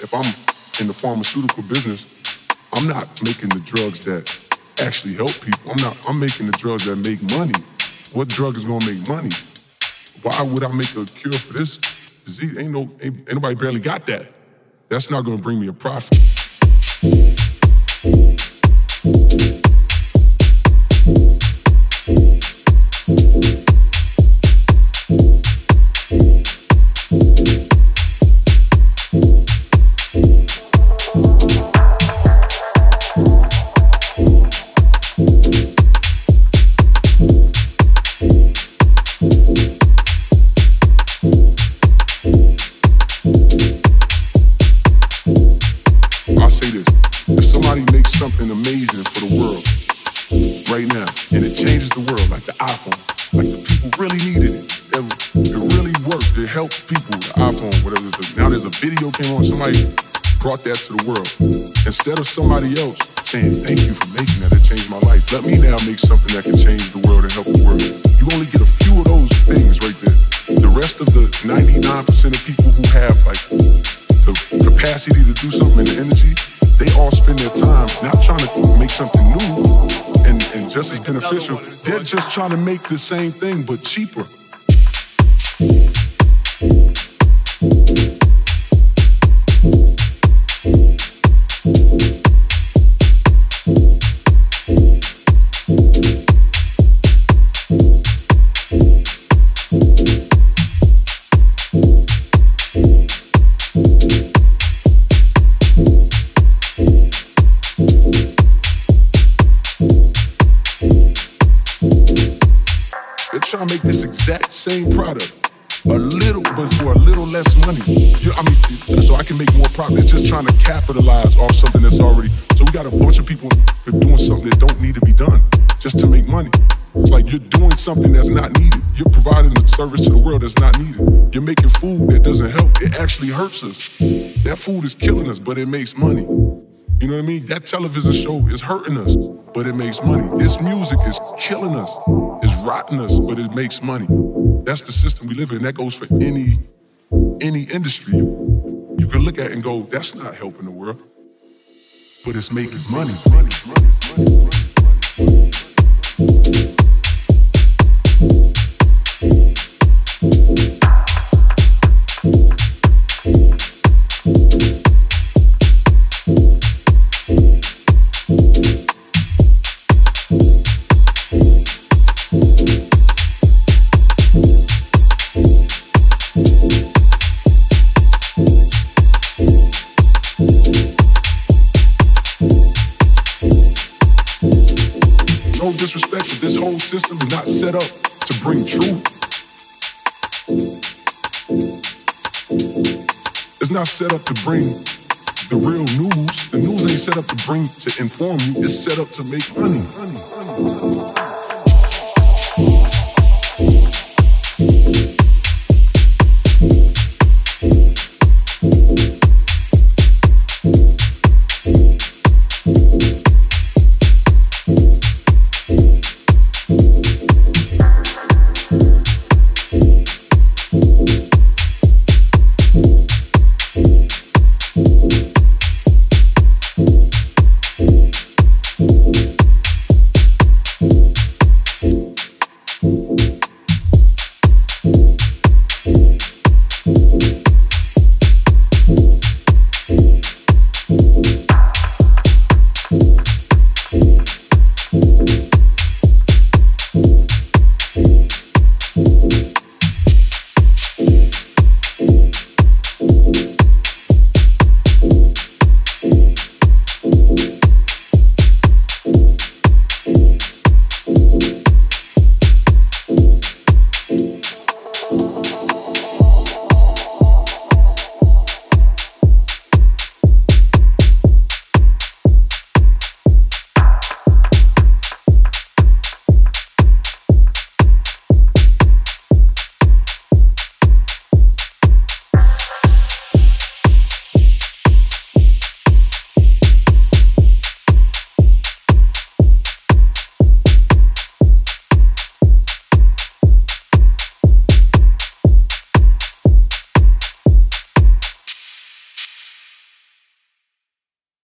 if I'm in the pharmaceutical business, I'm not making the drugs that actually help people. I'm making the drugs that make money. What drug is gonna make money? Why would I make a cure for this disease? Ain't nobody barely got that. That's not gonna bring me a profit. I'll say this, if somebody makes something amazing for the world right now, and it changes the world, like the iPhone, like the people really needed it, it really worked, it helped people, the iPhone, whatever it is. Now there's a video came on, somebody brought that to the world. Instead of somebody else saying, thank you for making that, it changed my life, let me now make something that can change the world and help the world. You only get a few of those things right there. The rest of the 99% of people who have like the capacity to do something and the energy, they all spend their time not trying to make something new and just as beneficial. They're just trying to make the same thing but cheaper. Trying to make this exact same product but for a little less money. So I can make more profit. It's just trying to capitalize off something that's already. So we got a bunch of people that are doing something that don't need to be done just to make money. It's like you're doing something that's not needed. You're providing a service to the world that's not needed. You're making food that doesn't help. It actually hurts us. That food is killing us, but it makes money. You know what I mean? That television show is hurting us, but it makes money. This music is killing us, it's rotting us, but it makes money. That's the system we live in. That goes for any industry. You can look at it and go, that's not helping the world, but it's making money. No disrespect, but this whole system is not set up to bring truth. It's not set up to bring the real news. The news ain't set up to inform you. It's set up to make money.